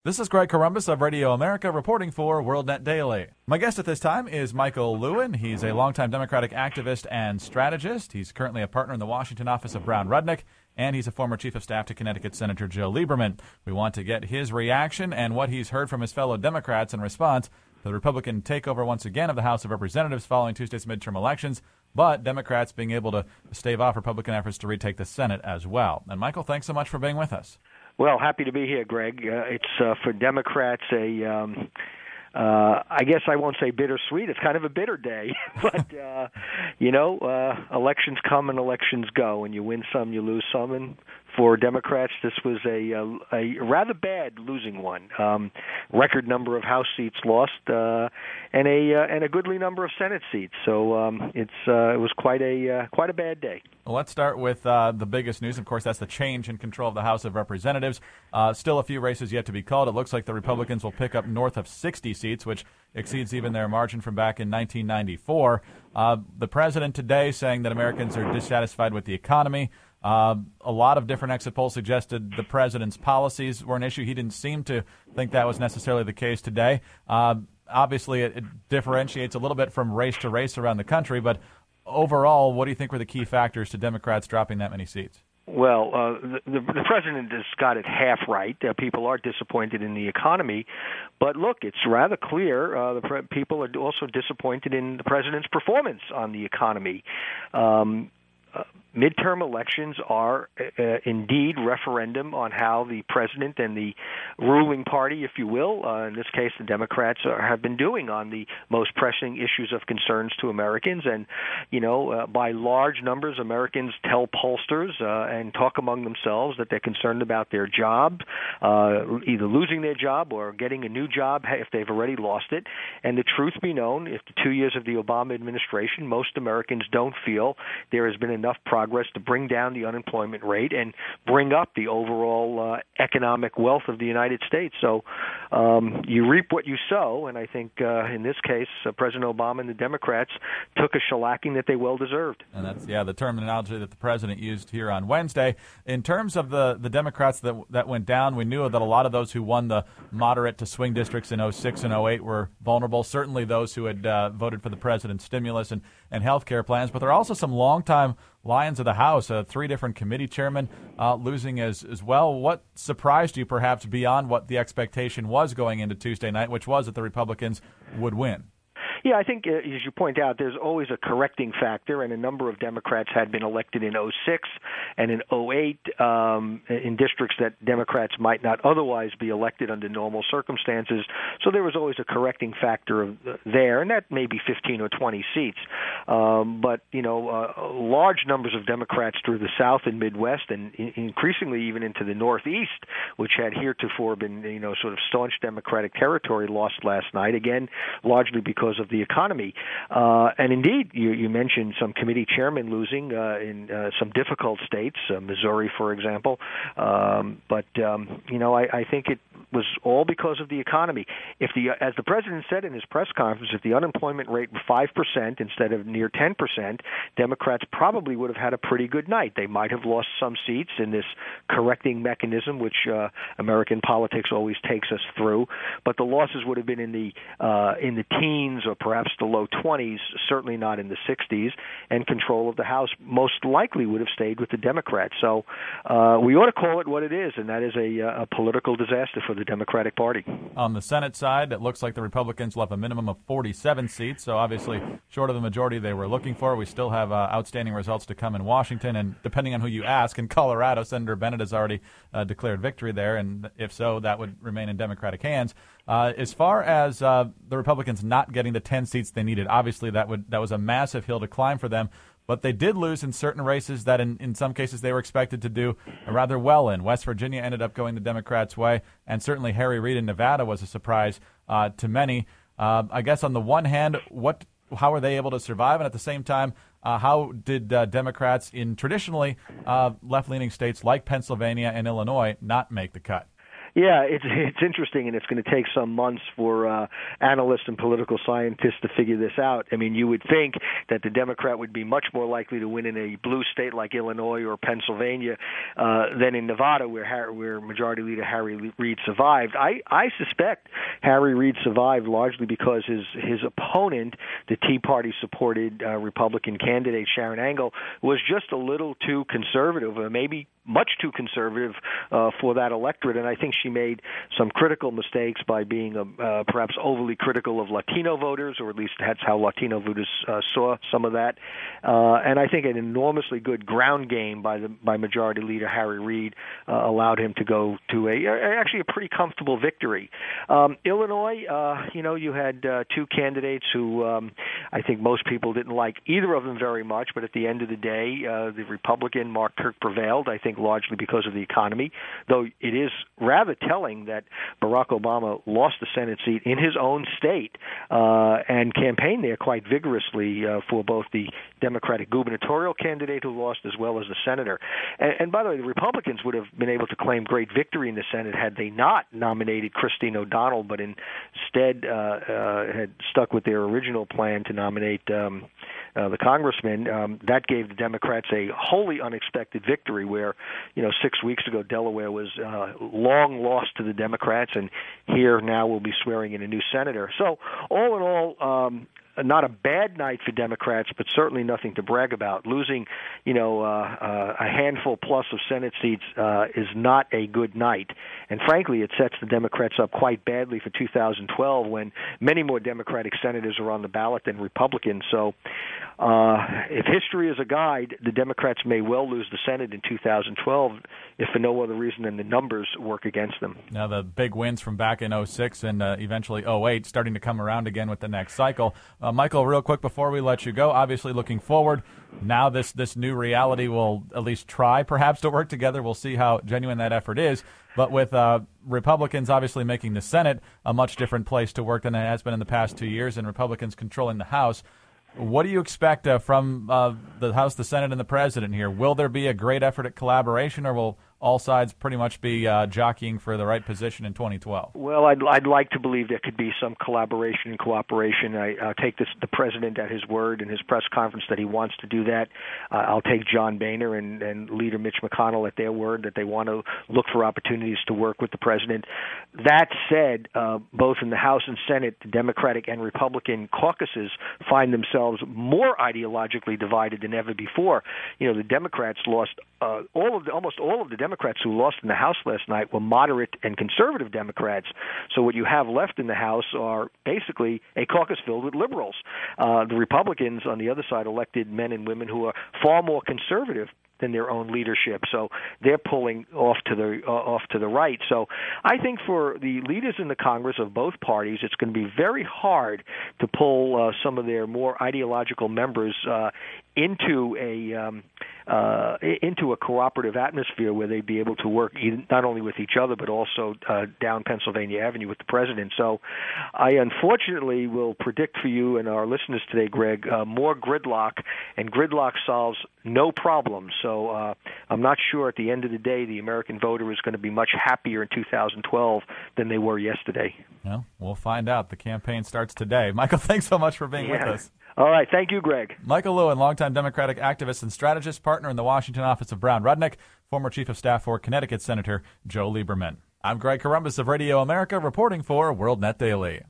This is Greg Corombos of Radio America reporting for WorldNet Daily. My guest at this time is Michael Lewin. He's a longtime Democratic activist and strategist. He's currently a partner in the Washington office of Brown Rudnick, and he's a former chief of staff to Connecticut Senator Joe Lieberman. We want to get his reaction and what he's heard from his fellow Democrats in response to the Republican takeover once again of the House of Representatives following Tuesday's midterm elections, but Democrats being able to stave off Republican efforts to retake the Senate as well. And Michael, thanks so much for being with us. Well, happy to be here, Greg. It's for Democrats I guess I won't say bittersweet. It's kind of a bitter day. But, elections come and elections go, and you win some, you lose some. And for Democrats, this was a rather bad losing one. Record number of House seats lost, and a goodly number of Senate seats. So it was quite a bad day. Well, let's start with the biggest news. Of course, that's the change in control of the House of Representatives. Still a few races yet to be called. It looks like the Republicans will pick up north of 60 seats, which exceeds even their margin from back in 1994. The president today saying that Americans are dissatisfied with the economy. A lot of different exit polls suggested the president's policies were an issue. He didn't seem to think that was necessarily the case today. Obviously, it differentiates a little bit from race to race around the country, but overall, what do you think were the key factors to Democrats dropping that many seats? Well, the president has got it half right. People are disappointed in the economy. But look, it's rather clear people are also disappointed in the president's performance on the economy. Midterm elections are indeed referendum on how the president and the ruling party, if you will, in this case the Democrats, have been doing on the most pressing issues of concerns to Americans. And, by large numbers, Americans tell pollsters and talk among themselves that they're concerned about their job, either losing their job or getting a new job if they've already lost it. And the truth be known, after 2 years of the Obama administration, most Americans don't feel there has been enough progress to bring down the unemployment rate and bring up the overall economic wealth of the United States. So you reap what you sow, and I think in this case, President Obama and the Democrats took a shellacking that they well deserved. And that's the terminology that the president used here on Wednesday. In terms of the Democrats that went down, we knew that a lot of those who won the moderate to swing districts in 06 and 08 were vulnerable, certainly those who had voted for the president's stimulus and health care plans, but there are also some longtime Lions of the House, 3 different committee chairmen losing as well. What surprised you, perhaps, beyond what the expectation was going into Tuesday night, which was that the Republicans would win? Yeah, I think, as you point out, there's always a correcting factor, and a number of Democrats had been elected in 06 and in 08 in districts that Democrats might not otherwise be elected under normal circumstances. So there was always a correcting factor there, and that may be 15 or 20 seats. But, large numbers of Democrats through the South and Midwest, and increasingly even into the Northeast, which had heretofore been, sort of staunch Democratic territory, lost last night, again, largely because of the economy. And indeed, you mentioned some committee chairmen losing in some difficult states, Missouri, for example. But I think it was all because of the economy. As the president said in his press conference, if the unemployment rate were 5% instead of near 10%, Democrats probably would have had a pretty good night. They might have lost some seats in this correcting mechanism, which American politics always takes us through. But the losses would have been in the teens or perhaps the low 20s, certainly not in the 60s, and control of the House most likely would have stayed with the Democrats. So we ought to call it what it is, and that is a political disaster for the Democratic Party. On the Senate side, it looks like the Republicans will have a minimum of 47 seats, so obviously short of the majority they were looking for. We still have outstanding results to come in Washington, and depending on who you ask, in Colorado, Senator Bennett has already declared victory there, and if so, that would remain in Democratic hands. As far as the Republicans not getting the 10 seats they needed, obviously that was a massive hill to climb for them. But they did lose in certain races that in some cases they were expected to do rather well in. West Virginia ended up going the Democrats' way, and certainly Harry Reid in Nevada was a surprise to many. I guess on the one hand, how were they able to survive? And at the same time, how did Democrats in traditionally left-leaning states like Pennsylvania and Illinois not make the cut? Yeah, it's interesting, and it's going to take some months for analysts and political scientists to figure this out. I mean, you would think that the Democrat would be much more likely to win in a blue state like Illinois or Pennsylvania than in Nevada, where Majority Leader Harry Reid survived. I suspect Harry Reid survived largely because his opponent, the Tea Party-supported Republican candidate Sharon Angle, was just a little too conservative, or maybe much too conservative for that electorate, and I think she made some critical mistakes by being perhaps overly critical of Latino voters, or at least that's how Latino voters saw some of that. And I think an enormously good ground game by Majority Leader Harry Reid allowed him to go to actually a pretty comfortable victory. Illinois, you had two candidates who I think most people didn't like either of them very much, but at the end of the day, the Republican Mark Kirk prevailed, I think largely because of the economy, though it is rather telling that Barack Obama lost the Senate seat in his own state and campaigned there quite vigorously for both the Democratic gubernatorial candidate who lost as well as the senator. And by the way, the Republicans would have been able to claim great victory in the Senate had they not nominated Christine O'Donnell, but instead had stuck with their original plan to nominate the congressman. That gave the Democrats a wholly unexpected victory where, 6 weeks ago Delaware was long lost to the Democrats, and here now we'll be swearing in a new senator. So all in all, not a bad night for Democrats, but certainly nothing to brag about. Losing, a handful plus of Senate seats is not a good night. And frankly, it sets the Democrats up quite badly for 2012 when many more Democratic senators are on the ballot than Republicans. So if history is a guide, the Democrats may well lose the Senate in 2012, if for no other reason than the numbers work against them. Now the big wins from back in 06 and eventually 08 starting to come around again with the next cycle. Michael, real quick before we let you go, obviously looking forward, now this new reality will at least try perhaps to work together. We'll see how genuine that effort is. But with Republicans obviously making the Senate a much different place to work than it has been in the past 2 years, and Republicans controlling the House, what do you expect from the House, the Senate, and the President here? Will there be a great effort at collaboration, or will all sides pretty much be jockeying for the right position in 2012? Well, I'd like to believe there could be some collaboration and cooperation. I take the President at his word in his press conference that he wants to do that. I'll take John Boehner and Leader Mitch McConnell at their word that they want to look for opportunities to work with the President. That said, both in the House and Senate, the Democratic and Republican caucuses find themselves more ideologically divided than ever before. The Democrats lost almost all of the Democrats who lost in the House last night were moderate and conservative Democrats. So what you have left in the House are basically a caucus filled with liberals. The Republicans on the other side elected men and women who are far more conservative than their own leadership. So they're pulling off to the right. So I think for the leaders in the Congress of both parties, it's going to be very hard to pull some of their more ideological members into a cooperative atmosphere where they'd be able to work not only with each other but also down Pennsylvania Avenue with the President. So I unfortunately will predict for you and our listeners today, Greg, more gridlock, and gridlock solves no problem. So I'm not sure at the end of the day the American voter is going to be much happier in 2012 than they were yesterday. Well, we'll find out. The campaign starts today. Michael, thanks so much for being with us. All right. Thank you, Greg. Michael Lewin, longtime Democratic activist and strategist, partner in the Washington office of Brown Rudnick, former chief of staff for Connecticut Senator Joe Lieberman. I'm Greg Corombos of Radio America, reporting for WorldNet Daily.